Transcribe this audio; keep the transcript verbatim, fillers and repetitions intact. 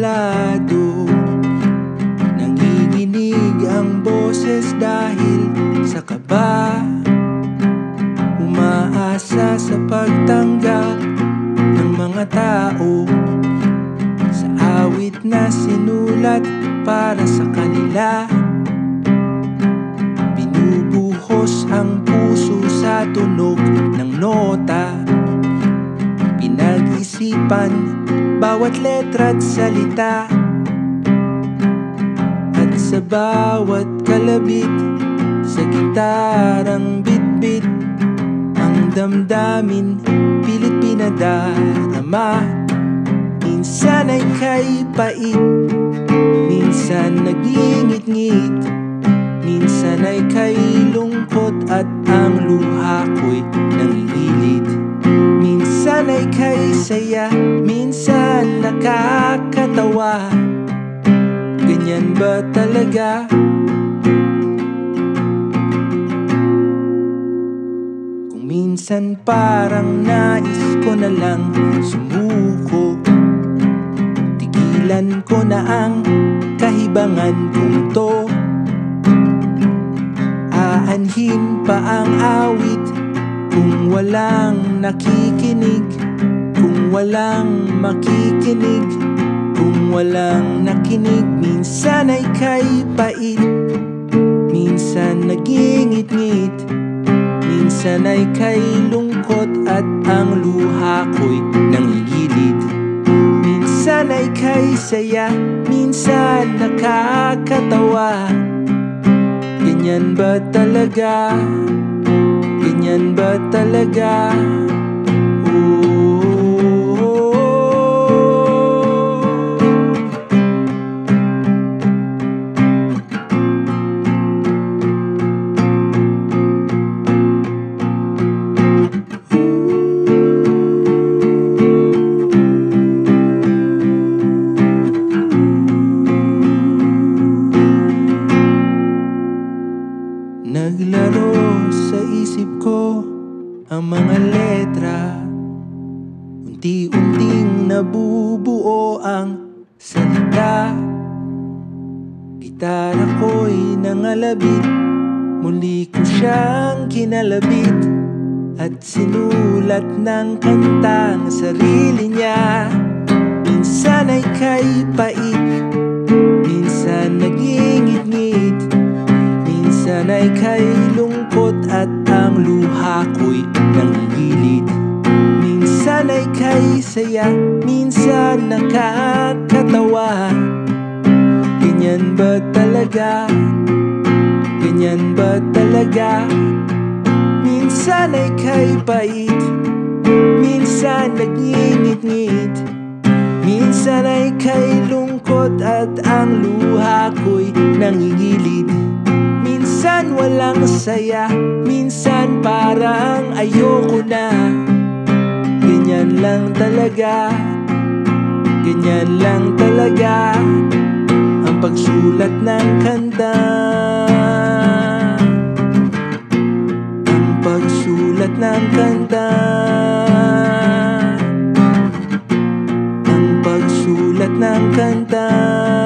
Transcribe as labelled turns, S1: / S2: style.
S1: suplado. Nanginginig ang boses dahil sa kaba, umaasa sa pagtanggap ng mga tao sa awit na sinulat para sa kanila. Binubuhos ang puso sa tunog ng nota, pinag-isipan bawat letra at salita. At sa bawat kalabit sa gitarang bitbit, ang damdamin pilit pinadarama. Minsan ay kay pait, minsan nagingit-ngit, minsan ay kay lungkot at ang luha ko'y nangingilid. Minsan ay kay saya, minsan nakakatawa. Ganyan ba talaga? Kung minsan parang nais ko na lang sumuko, tigilan ko na ang kahibangan kong to. Aanhin pa ang awit kung walang nakikinig, kung walang makikinig, kung walang nakinig. Minsan ay kay pait, minsan nagingit-ngit, minsan ay kay lungkot at ang luha ko'y nangigilid. Minsan ay kay saya, minsan nakakatawa. Ganyan ba talaga? Ganyan ba talaga? Naglaro sa isip ko ang mga letra, unti-unting nabubuo ang salita. Gitara ko'y nangalabit, muli ko siyang kinalabit, at sinulat ng kantang sarili niya. Minsan ay kay pait, minsan nagingit-ngit, minsan ay kay lungkot at ang luha ko'y nangigilid. Minsan ay kay saya, minsan nakakatawa. Ganyan ba talaga? Ganyan ba talaga? Minsan ay kay pait, minsan nagingit-ngit, minsan ay kay lungkot at ang luha ko'y nangigilid. Minsan walang saya, minsan parang ayoko na. Ganyan lang talaga, ganyan lang talaga ang pagsulat ng kanta. Ang pagsulat ng kanta. Ang pagsulat ng kanta.